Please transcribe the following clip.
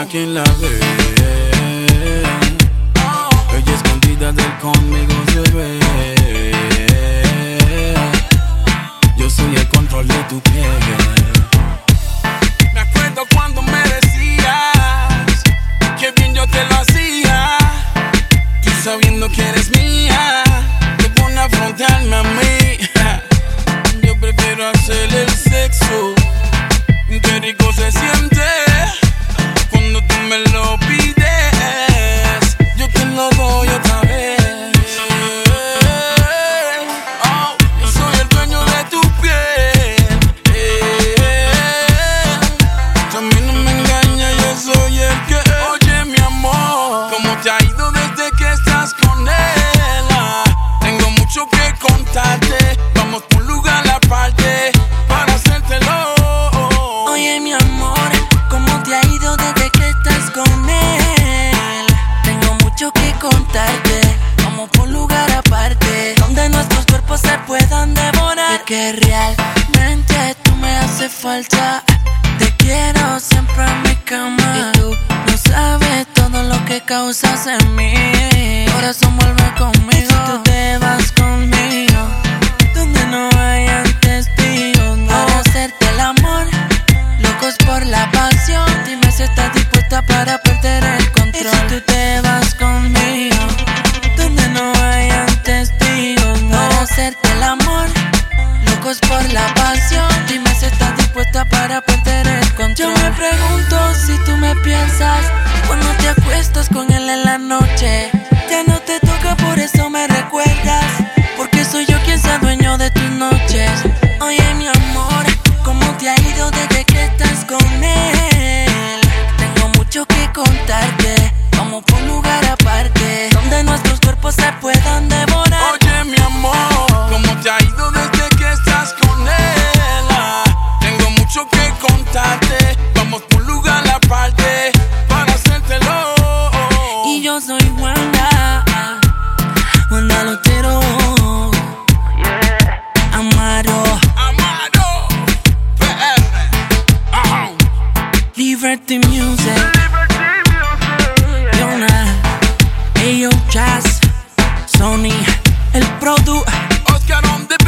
quien la ve. Ella escondida del conmigo se ve. Yo soy el control de tu piel. Me acuerdo cuando me decías que bien yo te lo hacía. Tú sabiendo que eres mía, te pones a frontearme a mí. Yo prefiero hacer el sexo. Qué rico se siente cuando tú me lo pides. Yo te lo doy otra vez. Oh, yo soy el dueño de tu piel. Tú a mí no me engañas, yo soy el que. Oye, mi amor, ¿cómo te ha ido desde que estás con él? Tengo mucho que contarte. Vamos por un lugar aparte para hacértelo. Oye, mi amor, ¿cómo te ha ido desde que estás con él? Tengo mucho que contarte. Vamos por un lugar aparte donde nuestros cuerpos se puedan devorar. Y que realmente tú me haces falta. Te quiero siempre en mi cama. Y tú no sabes todo lo que causas en mí. Corazón, vuelve conmigo. Si tú te vas conmigo, donde no hayan testigos, para hacerte el amor. Locos por la pasión. Dime si estás dispuesta para perder el control. Y si tú te vas conmigo, donde no hayan testigos, para hacerte el amor. Locos por la pasión. Dime si estás dispuesta para perder el control. Yo me pregunto si tú me piensas cuando te acuestas con él en la noche. Ya no te toca, por eso me recuerdas, porque soy yo quien sea dueño de tus noches. Oye, mi amor, ¿cómo te ha ido desde que estás con él? Tengo mucho que contarte. Vamos por un lugar aparte donde nuestros cuerpos se puedan devorar. Oye, mi amor, ¿cómo te ha ido desde que estás con él? Tengo mucho que contarte. Vamos por un lugar aparte para hacértelo. Y yo soy Wanda, Wanda Lutero, Amaro, PR. Liberty Music, Yona, Ayo Jazz, Sony, el Produ, Oscar on the